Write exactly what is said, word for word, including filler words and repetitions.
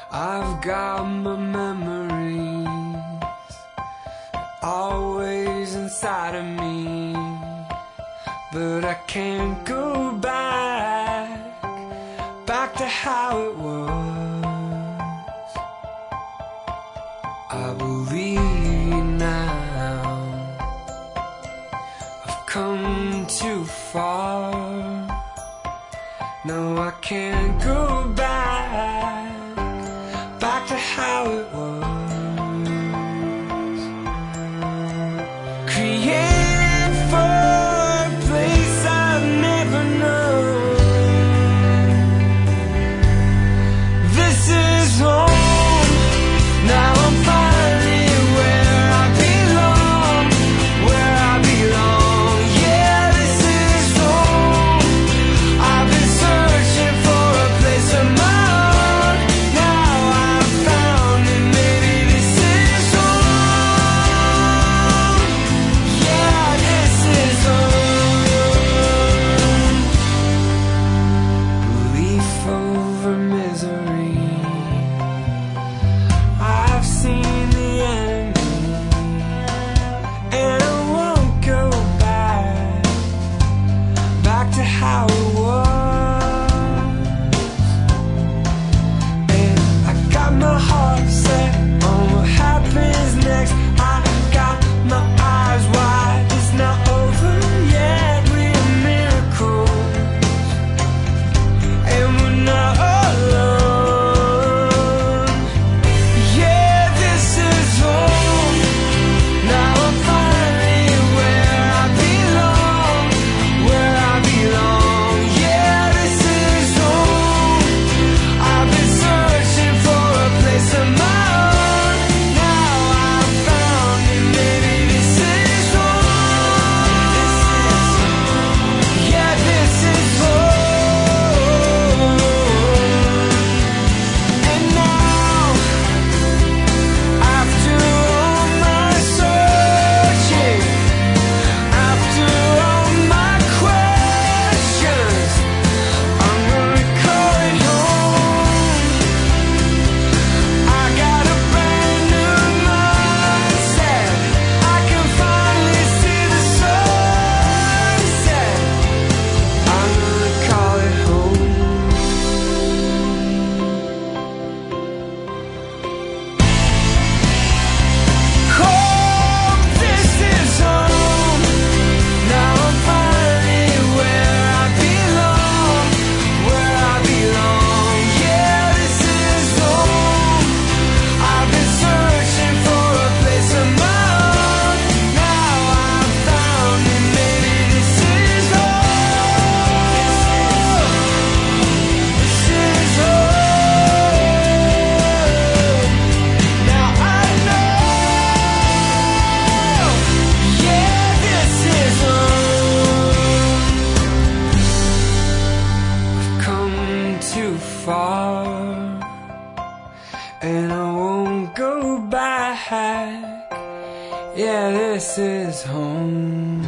I've got my memories always inside of me, but I can't go back, back to how it was. I believe you now, I've come too far. No, I can't go back, back to how it was. Created for a place I've never known. This is home. Now I'm finally where I belong, where I belong. Yeah, this is home. I've been searching for a place of my own. Now I've found it. Maybe this is home. Yeah, this is home. Belief over misery. I've seen the enemy, and I won't go back, back to how it was. And I got my heart set on what happens next. I got my eyes wide, it's not over yet. We're miracles, and we're not alone. Yeah, this is home. Now I'm finally where I belong, where I belong. Yeah, this is home. I've been searching for a place of my own. Now I've found it. Maybe this is home. Yeah, this is home. And now, after all my searching, after all my questions, I'm gonna call it home. I got a brand new mindset. I can finally see the sunset. I'm gonna call it home. Home, this is home. Now I'm finally where I belong, where I belong. Yeah, this is home. I've been searching for a place of my own. Now I've found it. Maybe this is home. This is home. Now I know. Yeah, this is home. I've come too far, and I won't go back. Yeah, this is home.